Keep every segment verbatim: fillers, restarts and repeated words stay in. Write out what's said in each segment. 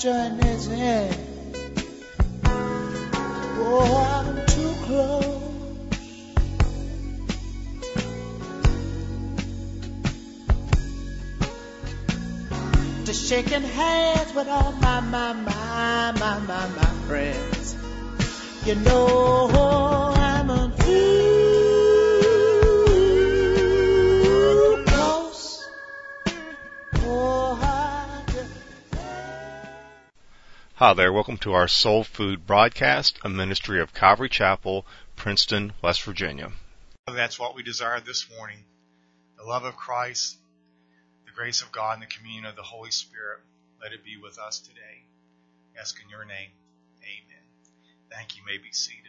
join his hand. Oh, I'm too close to shaking hands with all my, my, my, my, my, my friends. You know I'm a too close. Oh, I just... Hi there, welcome to our Soul Food broadcast, a ministry of Calvary Chapel, Princeton, West Virginia. That's what we desire this morning. The love of Christ, the grace of God, and the communion of the Holy Spirit. Let it be with us today. Ask in your name. Amen. Thank you. You may be seated.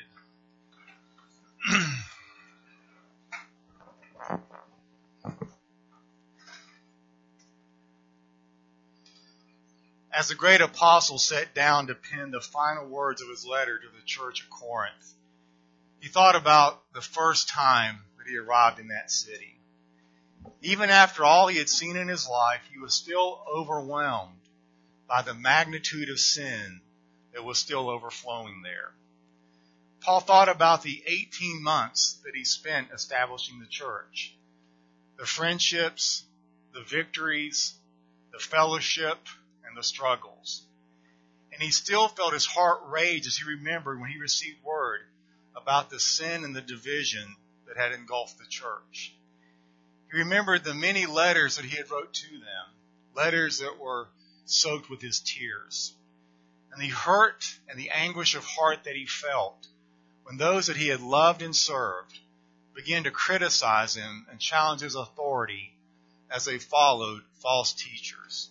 As the great apostle sat down to pen the final words of his letter to the church of Corinth, he thought about the first time that he arrived in that city. Even after all he had seen in his life, he was still overwhelmed by the magnitude of sin that was still overflowing there. Paul thought about the eighteen months that he spent establishing the church, the friendships, the victories, the fellowship, and the struggles. And he still felt his heart rage as he remembered when he received word about the sin and the division that had engulfed the church. He remembered the many letters that he had wrote to them, letters that were soaked with his tears, and the hurt and the anguish of heart that he felt when those that he had loved and served began to criticize him and challenge his authority as they followed false teachers.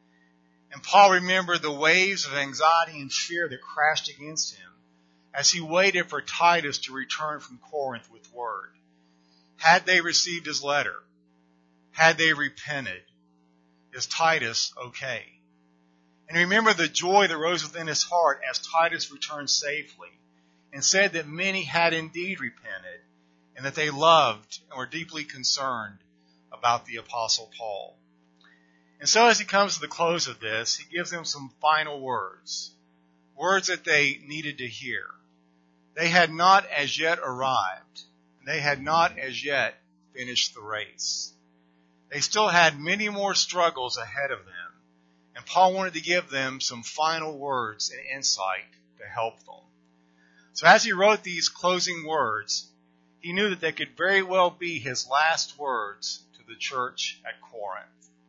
And Paul remembered the waves of anxiety and fear that crashed against him as he waited for Titus to return from Corinth with word. Had they received his letter? Had they repented? Is Titus okay? And remember the joy that rose within his heart as Titus returned safely and said that many had indeed repented and that they loved and were deeply concerned about the Apostle Paul. And so as he comes to the close of this, he gives them some final words, words that they needed to hear. They had not as yet arrived. They had not as yet finished the race. They still had many more struggles ahead of them. And Paul wanted to give them some final words and insight to help them. So as he wrote these closing words, he knew that they could very well be his last words to the church at Corinth.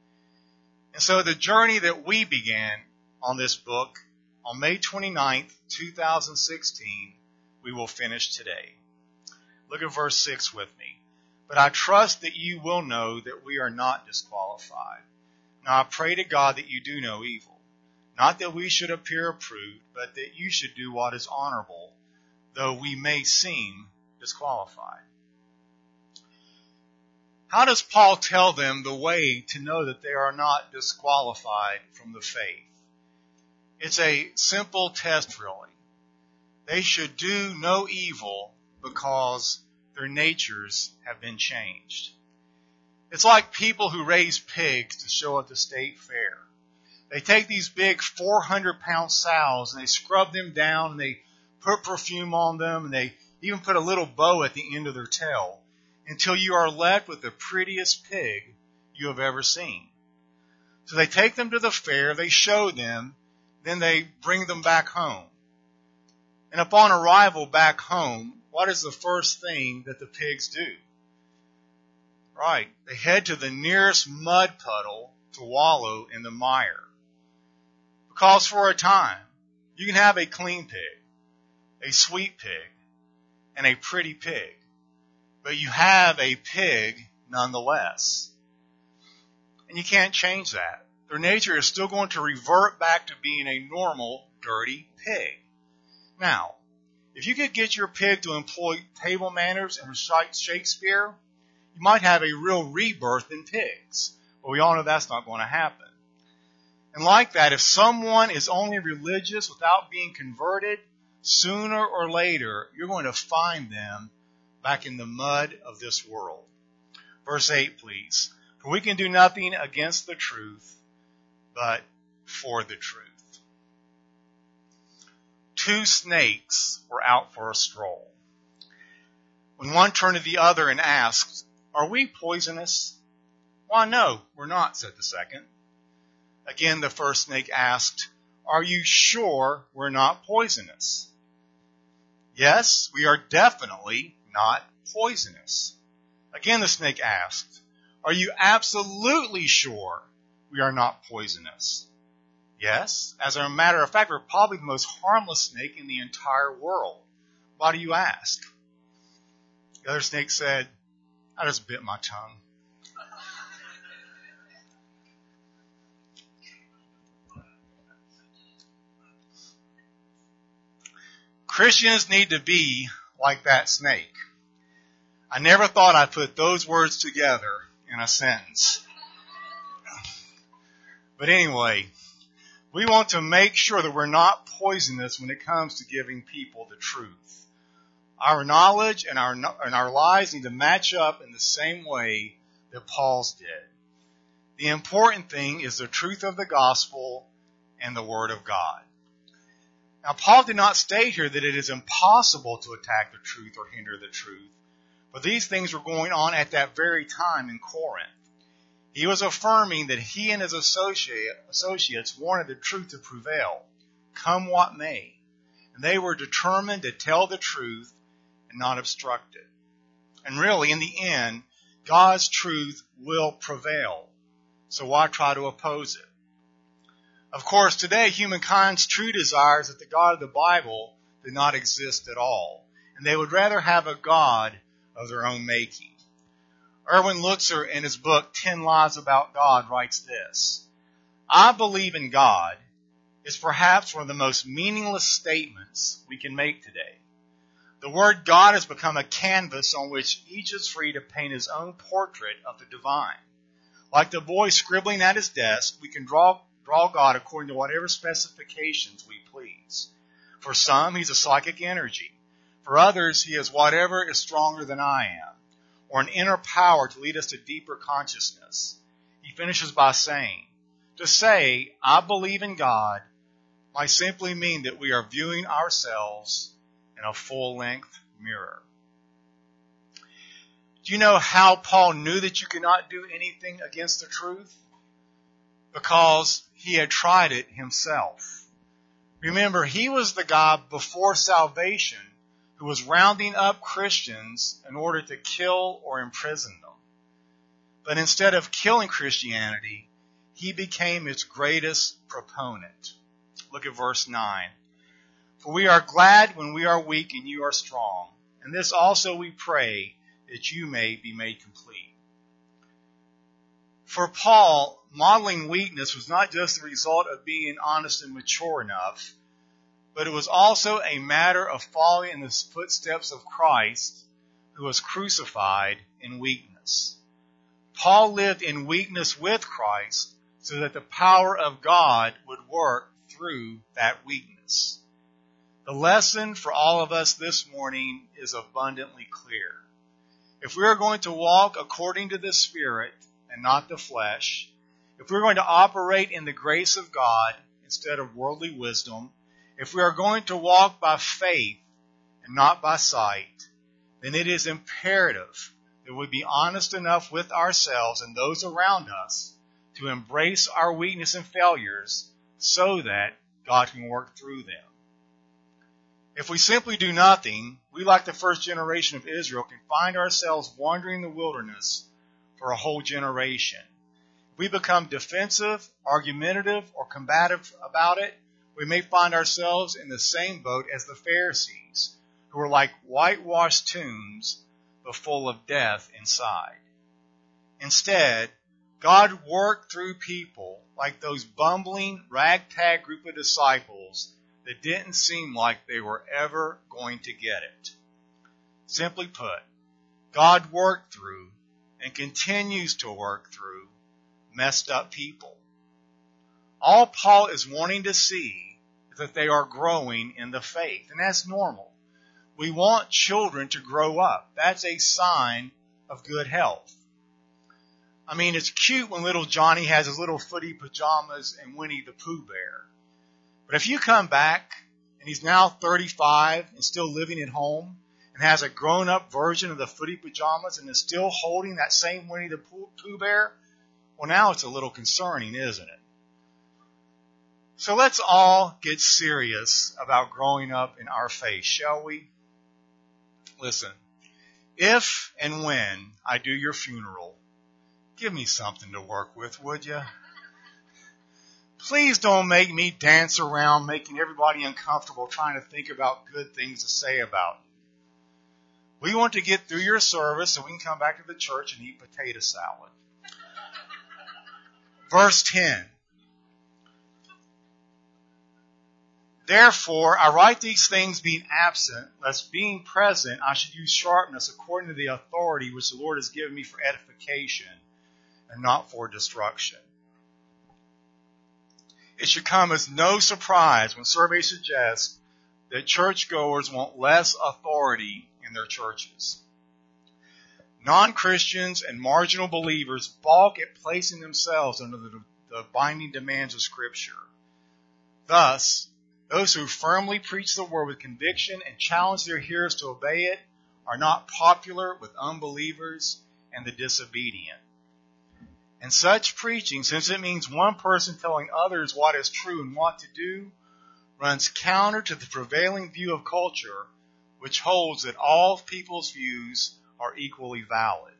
And so the journey that we began on this book on May twenty-ninth, twenty sixteen, we will finish today. Look at verse six with me. But I trust that you will know that we are not disqualified. Now I pray to God that you do no evil. Not that we should appear approved, but that you should do what is honorable, though we may seem disqualified. How does Paul tell them the way to know that they are not disqualified from the faith? It's a simple test, really. They should do no evil because their natures have been changed. It's like people who raise pigs to show at the state fair. They take these big four hundred pound sows and they scrub them down and they put perfume on them and they even put a little bow at the end of their tail until you are left with the prettiest pig you have ever seen. So they take them to the fair, they show them, then they bring them back home. And upon arrival back home, what is the first thing that the pigs do? Right, they head to the nearest mud puddle to wallow in the mire. Because for a time, you can have a clean pig, a sweet pig, and a pretty pig. But you have a pig nonetheless. And you can't change that. Their nature is still going to revert back to being a normal, dirty pig. Now, if you could get your pig to employ table manners and recite Shakespeare, you might have a real rebirth in pigs. But we all know that's not going to happen. And like that, if someone is only religious without being converted, sooner or later, you're going to find them back in the mud of this world. Verse eight, please. For we can do nothing against the truth, but for the truth. two snakes were out for a stroll. When one turned to the other and asked, "Are we poisonous?" "Why, no, we're not," said the second. Again, the first snake asked, "Are you sure we're not poisonous?" "Yes, we are definitely not poisonous." Again, the snake asked, "Are you absolutely sure we are not poisonous?" "Yes, as a matter of fact, we're probably the most harmless snake in the entire world. Why do you ask?" The other snake said, "I just bit my tongue." Christians need to be like that snake. I never thought I'd put those words together in a sentence. But anyway, we want to make sure that we're not poisonous when it comes to giving people the truth. Our knowledge and our, and our lives need to match up in the same way that Paul's did. The important thing is the truth of the gospel and the word of God. Now, Paul did not state here that it is impossible to attack the truth or hinder the truth, but these things were going on at that very time in Corinth. He was affirming that he and his associate, associates wanted the truth to prevail, come what may, and they were determined to tell the truth and not obstruct it. And really, in the end, God's truth will prevail, so why try to oppose it? Of course, today, humankind's true desire is that the God of the Bible did not exist at all, and they would rather have a God of their own making. Erwin Lutzer, in his book, Ten Lies About God, writes this: "I believe in God is perhaps one of the most meaningless statements we can make today. The word God has become a canvas on which each is free to paint his own portrait of the divine. Like the boy scribbling at his desk, we can draw Draw God according to whatever specifications we please. For some, he's a psychic energy. For others, he is whatever is stronger than I am, or an inner power to lead us to deeper consciousness." He finishes by saying, "To say, I believe in God, might simply mean that we are viewing ourselves in a full-length mirror." Do you know how Paul knew that you could not do anything against the truth? Because he had tried it himself. Remember, he was the guy before salvation who was rounding up Christians in order to kill or imprison them. But instead of killing Christianity, he became its greatest proponent. Look at verse nine. "For we are glad when we are weak and you are strong, and this also we pray, that you may be made complete." For Paul, modeling weakness was not just the result of being honest and mature enough, but it was also a matter of following in the footsteps of Christ, who was crucified in weakness. Paul lived in weakness with Christ so that the power of God would work through that weakness. The lesson for all of us this morning is abundantly clear. If we are going to walk according to the Spirit and not the flesh, if we're going to operate in the grace of God instead of worldly wisdom, if we are going to walk by faith and not by sight, then it is imperative that we be honest enough with ourselves and those around us to embrace our weakness and failures so that God can work through them. If we simply do nothing, we, like the first generation of Israel, can find ourselves wandering the wilderness for a whole generation. If we become defensive, argumentative, or combative about it, we may find ourselves in the same boat as the Pharisees, who were like whitewashed tombs, but full of death inside. Instead, God worked through people like those bumbling, ragtag group of disciples that didn't seem like they were ever going to get it. Simply put, God worked through and continues to work through messed up people. All Paul is wanting to see is that they are growing in the faith, and that's normal. We want children to grow up. That's a sign of good health. I mean, it's cute when little Johnny has his little footy pajamas and Winnie the Pooh bear. But if you come back and he's now thirty-five and still living at home and has a grown-up version of the footy pajamas and is still holding that same Winnie the Pooh bear, well, now it's a little concerning, isn't it? So let's all get serious about growing up in our faith, shall we? Listen, if and when I do your funeral, give me something to work with, would you? Please don't make me dance around making everybody uncomfortable trying to think about good things to say about you. We want to get through your service so we can come back to the church and eat potato salad. Verse ten. Therefore, I write these things being absent, lest being present I should use sharpness according to the authority which the Lord has given me for edification and not for destruction. It should come as no surprise when surveys suggest that churchgoers want less authority in their churches. Non-Christians and marginal believers balk at placing themselves under the, the binding demands of Scripture. Thus, those who firmly preach the word with conviction and challenge their hearers to obey it are not popular with unbelievers and the disobedient. And such preaching, since it means one person telling others what is true and what to do, runs counter to the prevailing view of culture, which holds that all people's views are equally valid.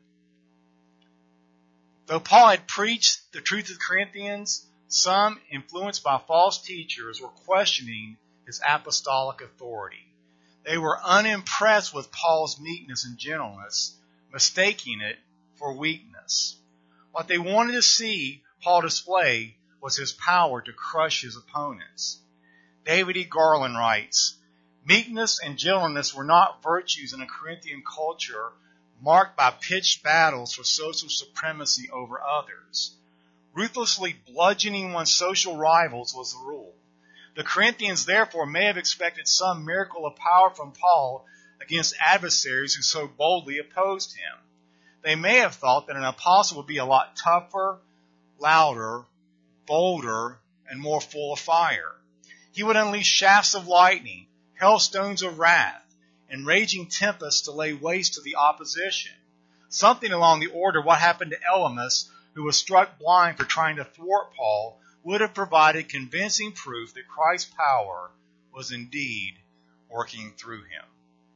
Though Paul had preached the truth to the Corinthians, some, influenced by false teachers, were questioning his apostolic authority. They were unimpressed with Paul's meekness and gentleness, mistaking it for weakness. What they wanted to see Paul display was his power to crush his opponents. David E. Garland writes, meekness and gentleness were not virtues in a Corinthian culture marked by pitched battles for social supremacy over others. Ruthlessly bludgeoning one's social rivals was the rule. The Corinthians, therefore, may have expected some miracle of power from Paul against adversaries who so boldly opposed him. They may have thought that an apostle would be a lot tougher, louder, bolder, and more full of fire. He would unleash shafts of lightning, hailstones of wrath, and raging tempests to lay waste to the opposition. Something along the order of what happened to Elymas, who was struck blind for trying to thwart Paul, would have provided convincing proof that Christ's power was indeed working through him.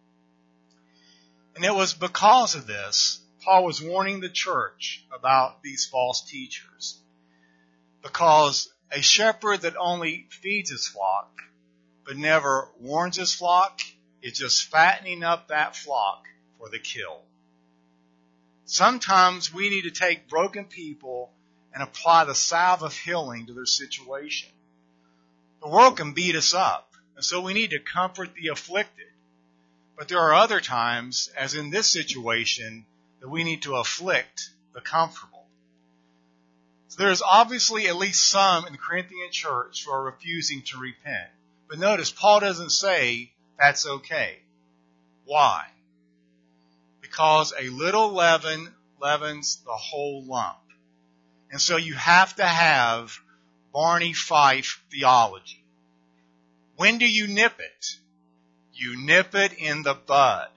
And it was because of this Paul was warning the church about these false teachers. Because a shepherd that only feeds his flock but never warns his flock is just fattening up that flock for the kill. Sometimes we need to take broken people and apply the salve of healing to their situation. The world can beat us up, and so we need to comfort the afflicted. But there are other times, as in this situation, that we need to afflict the comfortable. So there is obviously at least some in the Corinthian church who are refusing to repent. But notice, Paul doesn't say that's okay. Why? Because a little leaven leavens the whole lump. And so you have to have Barney Fife theology. When do you nip it? You nip it in the bud.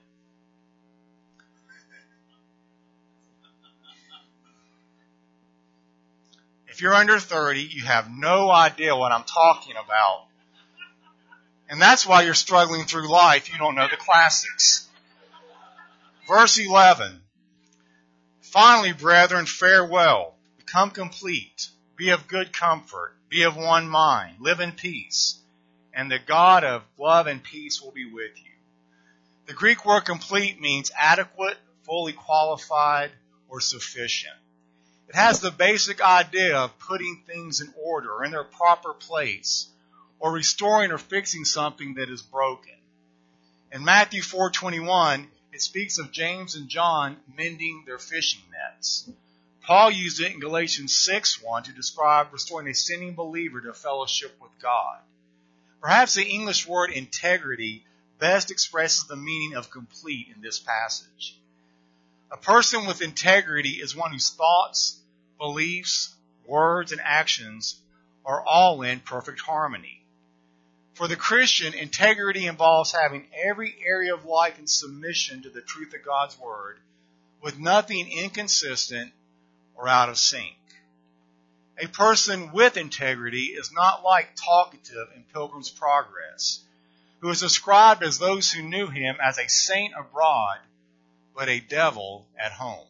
If you're under thirty, you have no idea what I'm talking about. And that's why you're struggling through life. You don't know the classics. Verse eleven. Finally, brethren, farewell. Become complete. Be of good comfort. Be of one mind. Live in peace. And the God of love and peace will be with you. The Greek word complete means adequate, fully qualified, or sufficient. It has the basic idea of putting things in order or in their proper place, or restoring or fixing something that is broken. In Matthew four twenty-one, it speaks of James and John mending their fishing nets. Paul used it in Galatians six one to describe restoring a sinning believer to fellowship with God. Perhaps the English word integrity best expresses the meaning of complete in this passage. A person with integrity is one whose thoughts, beliefs, words, and actions are all in perfect harmony. For the Christian, integrity involves having every area of life in submission to the truth of God's Word, with nothing inconsistent or out of sync. A person with integrity is not like Talkative in Pilgrim's Progress, who is described as those who knew him as a saint abroad, but a devil at home.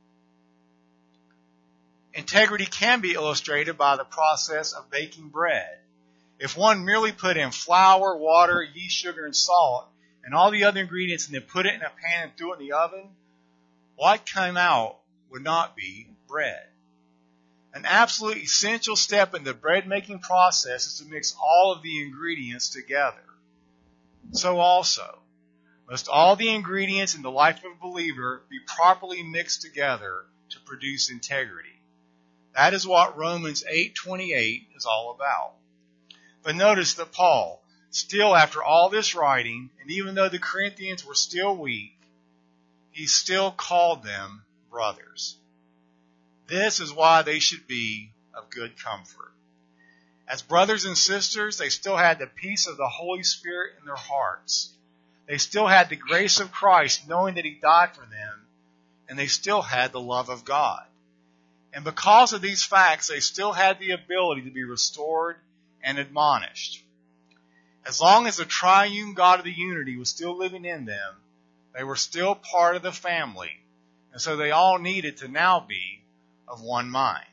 Integrity can be illustrated by the process of baking bread. If one merely put in flour, water, yeast, sugar, and salt, and all the other ingredients, and then put it in a pan and threw it in the oven, what came out would not be bread. An absolute essential step in the bread-making process is to mix all of the ingredients together. So also, must all the ingredients in the life of a believer be properly mixed together to produce integrity. That is what Romans eight twenty-eight is all about. But notice that Paul, still after all this writing, and even though the Corinthians were still weak, he still called them brothers. This is why they should be of good comfort. As brothers and sisters, they still had the peace of the Holy Spirit in their hearts. They still had the grace of Christ, knowing that He died for them, and they still had the love of God. And because of these facts, they still had the ability to be restored and admonished. As long as the triune God of the unity was still living in them, they were still part of the family, and so they all needed to now be of one mind.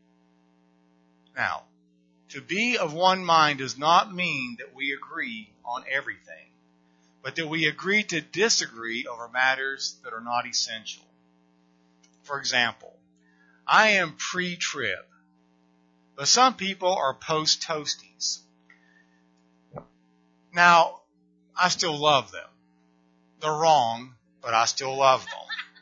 Now, to be of one mind does not mean that we agree on everything, but that we agree to disagree over matters that are not essential. For example, I am pre-trib, but some people are post-toasties. Now, I still love them. They're wrong, but I still love them.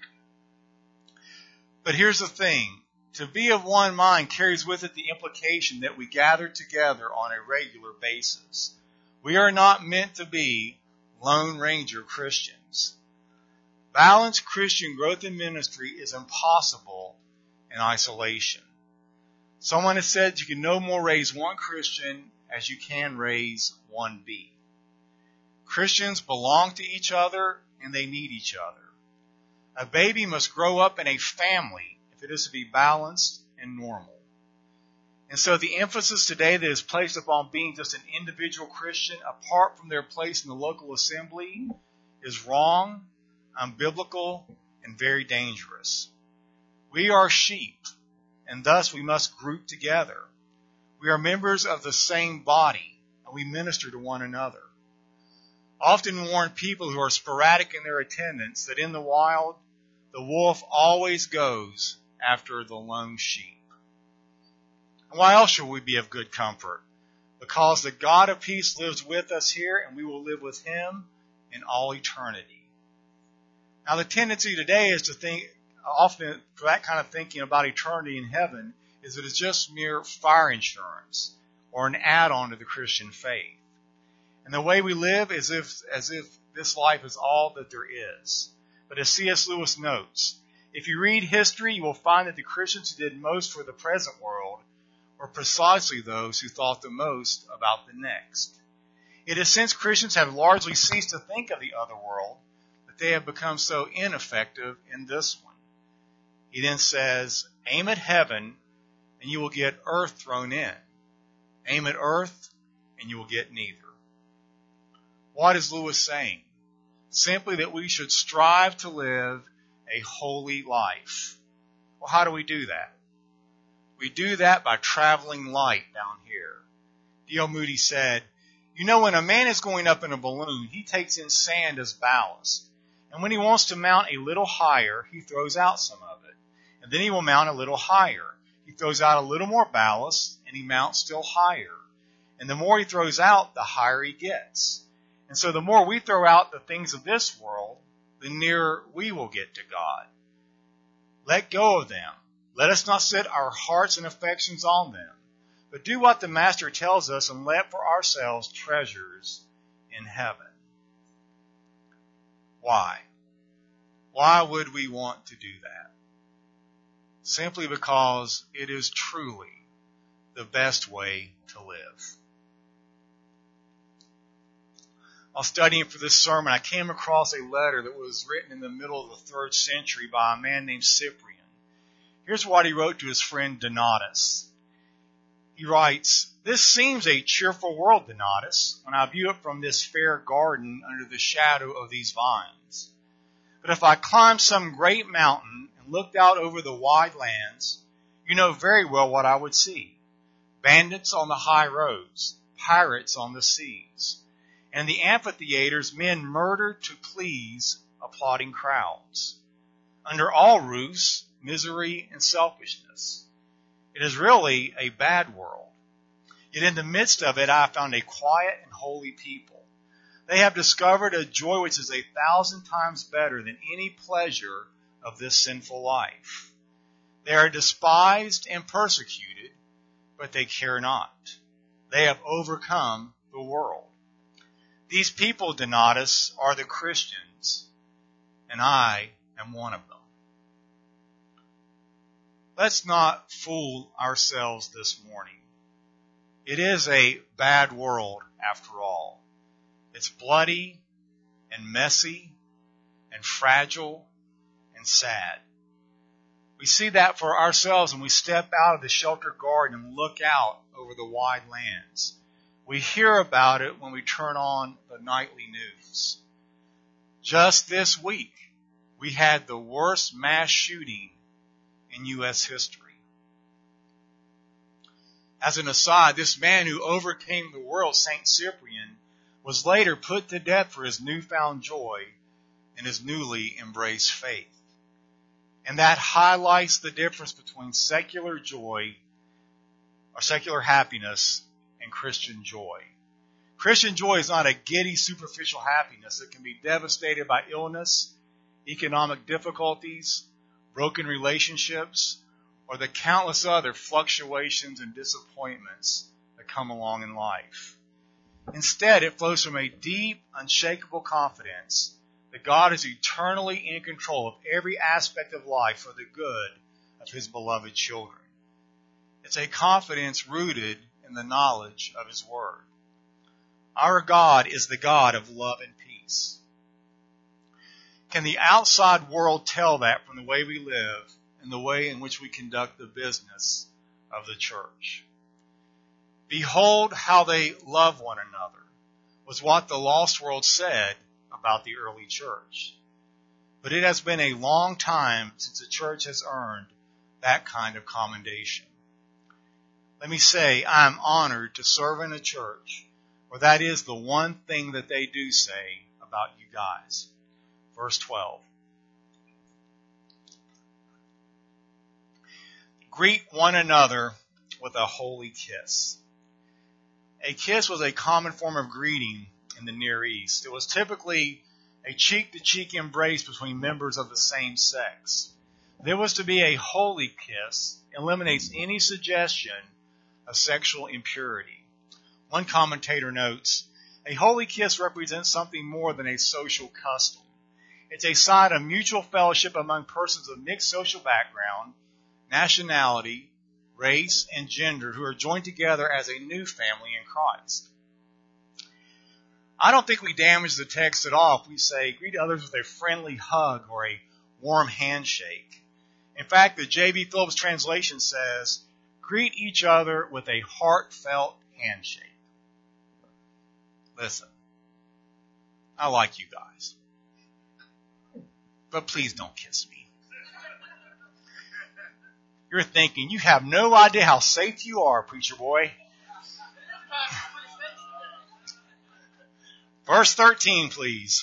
But here's the thing. To be of one mind carries with it the implication that we gather together on a regular basis. We are not meant to be Lone Ranger Christians. Balanced Christian growth in ministry is impossible in isolation. Someone has said you can no more raise one Christian as you can raise one bee. Christians belong to each other and they need each other. A baby must grow up in a family if it is to be balanced and normal. And so the emphasis today that is placed upon being just an individual Christian apart from their place in the local assembly is wrong, unbiblical, and very dangerous. We are sheep, and thus we must group together. We are members of the same body, and we minister to one another. I often warn people who are sporadic in their attendance that in the wild, the wolf always goes after the lone sheep. And why else should we be of good comfort? Because the God of peace lives with us here, and we will live with Him in all eternity. Now, the tendency today is to think, often for that kind of thinking about eternity in heaven, is that it's just mere fire insurance or an add-on to the Christian faith. And the way we live is if, as if this life is all that there is. But as C S Lewis notes, if you read history, you will find that the Christians who did most for the present world were precisely those who thought the most about the next. It is since Christians have largely ceased to think of the other world that they have become so ineffective in this one. He then says, aim at heaven and you will get earth thrown in. Aim at earth and you will get neither. What is Lewis saying? Simply that we should strive to live a holy life. Well, how do we do that? We do that by traveling light down here. D L Moody said, you know, when a man is going up in a balloon, he takes in sand as ballast. And when he wants to mount a little higher, he throws out some of it. And then he will mount a little higher. He throws out a little more ballast, and he mounts still higher. And the more he throws out, the higher he gets. And so the more we throw out the things of this world, the nearer we will get to God. Let go of them. Let us not set our hearts and affections on them, but do what the Master tells us and let for ourselves treasures in heaven. Why? Why would we want to do that? Simply because it is truly the best way to live. While studying for this sermon, I came across a letter that was written in the middle of the third century by a man named Cyprian. Here's what he wrote to his friend Donatus. He writes, "This seems a cheerful world, Donatus, when I view it from this fair garden under the shadow of these vines. But if I climbed some great mountain and looked out over the wide lands, you know very well what I would see. Bandits on the high roads, pirates on the seas, and the amphitheaters men murdered to please applauding crowds. Under all roofs, misery and selfishness. It is really a bad world. Yet in the midst of it, I found a quiet and holy people. They have discovered a joy which is a thousand times better than any pleasure of this sinful life. They are despised and persecuted, but they care not. They have overcome the world. These people, Donatus, are the Christians, and I am one of them." Let's not fool ourselves this morning. It is a bad world after all. It's bloody and messy and fragile and sad. We see that for ourselves when we step out of the sheltered garden and look out over the wide lands. We hear about it when we turn on the nightly news. Just this week, we had the worst mass shooting in U S history. As an aside, this man who overcame the world, Saint Cyprian, was later put to death for his newfound joy and his newly embraced faith. And that highlights the difference between secular joy or secular happiness and Christian joy. Christian joy is not a giddy, superficial happiness that can be devastated by illness, economic difficulties, broken relationships, or the countless other fluctuations and disappointments that come along in life. Instead, it flows from a deep, unshakable confidence that God is eternally in control of every aspect of life for the good of His beloved children. It's a confidence rooted in the knowledge of His Word. Our God is the God of love and peace. Can the outside world tell that from the way we live and the way in which we conduct the business of the church? "Behold how they love one another," was what the lost world said about the early church. But it has been a long time since the church has earned that kind of commendation. Let me say, I am honored to serve in a church where that is the one thing that they do say about you guys. Verse twelve. "Greet one another with a holy kiss." A kiss was a common form of greeting in the Near East. It was typically a cheek-to-cheek embrace between members of the same sex. There was to be a holy kiss, eliminates any suggestion of sexual impurity. One commentator notes, "A holy kiss represents something more than a social custom. It's a sign of mutual fellowship among persons of mixed social background, nationality, race, and gender who are joined together as a new family in Christ." I don't think we damage the text at all if we say, greet others with a friendly hug or a warm handshake. In fact, the J B Phillips translation says, greet each other with a heartfelt handshake. Listen, I like you guys, but please don't kiss me. You're thinking, you have no idea how safe you are, preacher boy. Verse thirteen, please.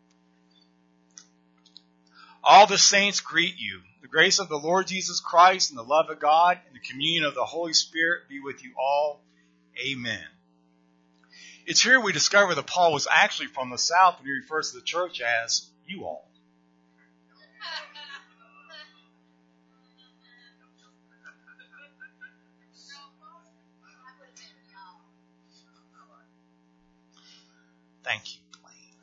"All the saints greet you. The grace of the Lord Jesus Christ and the love of God and the communion of the Holy Spirit be with you all. Amen." It's here we discover that Paul was actually from the South when he refers to the church as you all. Thank you, Blaine.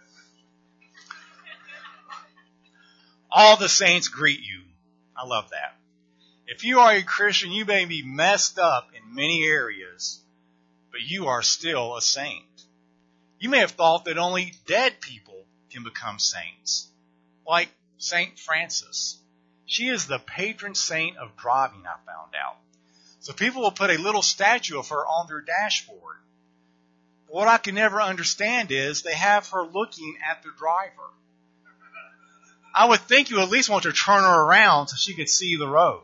All the saints greet you. I love that. If you are a Christian, you may be messed up in many areas, but you are still a saint. You may have thought that only dead people can become saints, like Saint Francis. She is the patron saint of driving, I found out. So people will put a little statue of her on their dashboard. But what I can never understand is they have her looking at the driver. I would think you at least want to turn her around so she could see the road.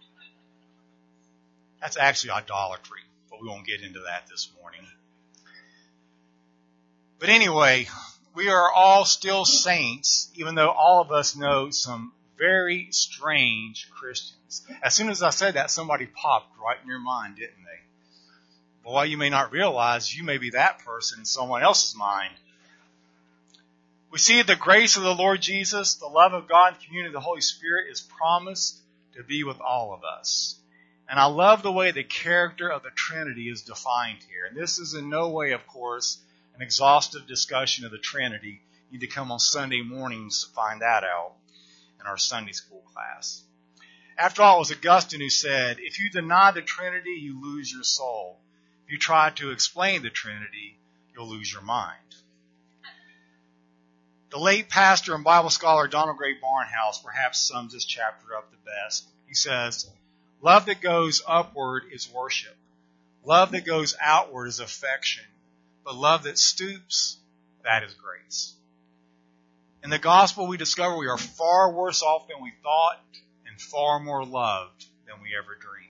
That's actually idolatry, but we won't get into that this morning. But anyway, we are all still saints, even though all of us know some very strange Christians. As soon as I said that, somebody popped right in your mind, didn't they? Boy, you may not realize you may be that person in someone else's mind. We see the grace of the Lord Jesus, the love of God, and the communion of the Holy Spirit is promised to be with all of us. And I love the way the character of the Trinity is defined here. And this is in no way, of course, an exhaustive discussion of the Trinity. You need to come on Sunday mornings to find that out in our Sunday school class. After all, it was Augustine who said, if you deny the Trinity, you lose your soul. If you try to explain the Trinity, you'll lose your mind. The late pastor and Bible scholar Donald Gray Barnhouse perhaps sums this chapter up the best. He says, love that goes upward is worship. Love that goes outward is affection. But love that stoops, that is grace. In the gospel, we discover we are far worse off than we thought and far more loved than we ever dreamed.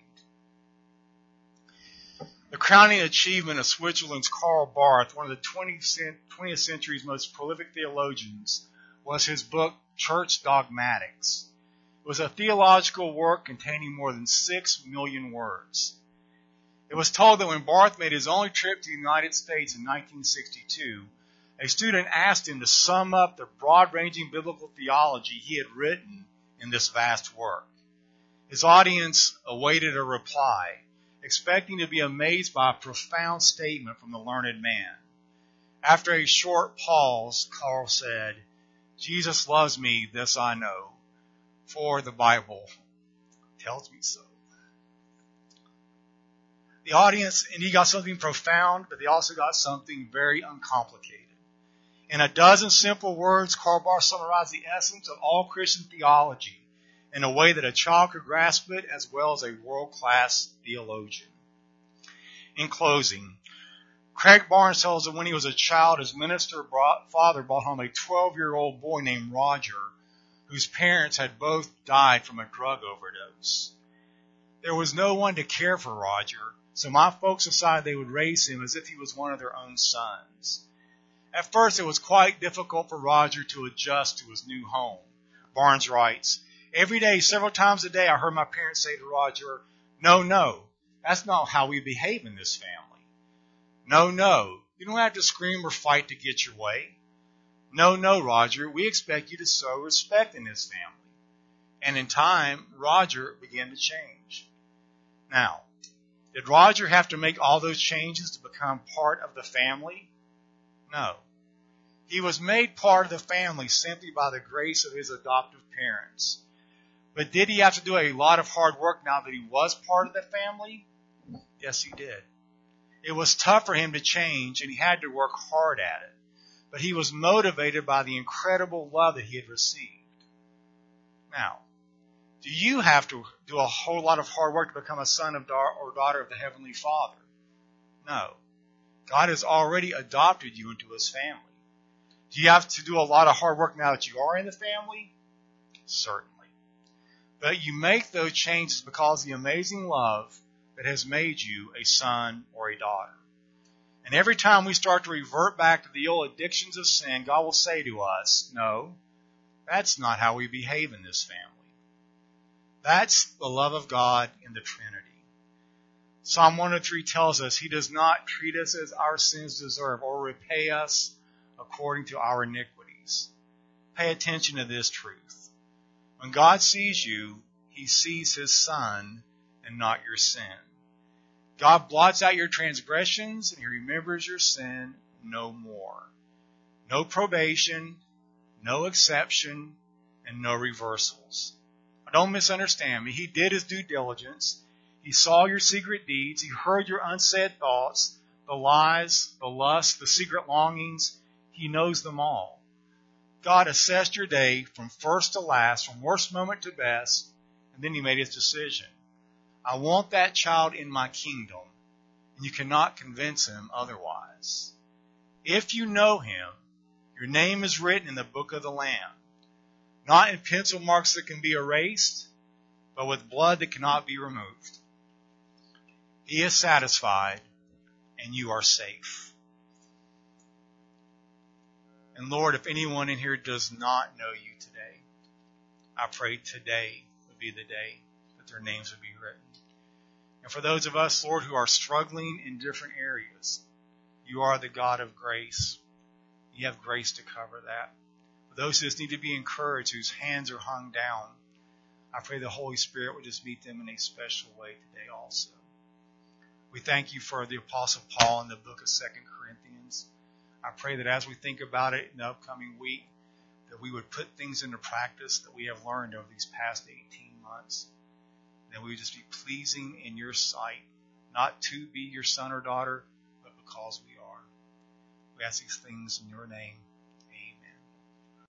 The crowning achievement of Switzerland's Karl Barth, one of the twentieth century's most prolific theologians, was his book, Church Dogmatics. It was a theological work containing more than six million words. It was told that when Barth made his only trip to the United States in nineteen sixty-two, a student asked him to sum up the broad-ranging biblical theology he had written in this vast work. His audience awaited a reply, expecting to be amazed by a profound statement from the learned man. After a short pause, Karl said, Jesus loves me, this I know, for the Bible tells me so. The audience, and he got something profound, but they also got something very uncomplicated. In a dozen simple words, Karl Barth summarized the essence of all Christian theology in a way that a child could grasp it as well as a world-class theologian. In closing, Craig Barnes tells us that when he was a child, his minister brought, father brought home a twelve-year-old boy named Roger, whose parents had both died from a drug overdose. There was no one to care for Roger, so my folks decided they would raise him as if he was one of their own sons. At first, it was quite difficult for Roger to adjust to his new home. Barnes writes, every day, several times a day, I heard my parents say to Roger, no, no, that's not how we behave in this family. No, no, you don't have to scream or fight to get your way. No, no, Roger, we expect you to show respect in this family. And in time, Roger began to change. Now, did Roger have to make all those changes to become part of the family? No. He was made part of the family simply by the grace of his adoptive parents. But did he have to do a lot of hard work now that he was part of the family? Yes, he did. It was tough for him to change, and he had to work hard at it. But he was motivated by the incredible love that he had received. Now, do you have to do a whole lot of hard work to become a son of or daughter of the Heavenly Father? No. God has already adopted you into His family. Do you have to do a lot of hard work now that you are in the family? Certainly. But you make those changes because of the amazing love that has made you a son or a daughter. And every time we start to revert back to the old addictions of sin, God will say to us, no, that's not how we behave in this family. That's the love of God in the Trinity. Psalm one oh three tells us He does not treat us as our sins deserve or repay us according to our iniquities. Pay attention to this truth. When God sees you, He sees His Son and not your sin. God blots out your transgressions and He remembers your sin no more. No probation, no exception, and no reversals. Don't misunderstand me. He did His due diligence. He saw your secret deeds. He heard your unsaid thoughts, the lies, the lust, the secret longings. He knows them all. God assessed your day from first to last, from worst moment to best, and then he made his decision. I want that child in my kingdom, and you cannot convince him otherwise. If you know him, your name is written in the book of the Lamb, not in pencil marks that can be erased, but with blood that cannot be removed. He is satisfied, and you are safe. And Lord, if anyone in here does not know you today, I pray today would be the day that their names would be written. And for those of us, Lord, who are struggling in different areas, you are the God of grace. You have grace to cover that. For those who just need to be encouraged, whose hands are hung down, I pray the Holy Spirit would just meet them in a special way today also. We thank you for the Apostle Paul in the book of Second Corinthians. I pray that as we think about it in the upcoming week, that we would put things into practice that we have learned over these past eighteen months. That we would just be pleasing in your sight, not to be your son or daughter, but because we are. We ask these things in your name.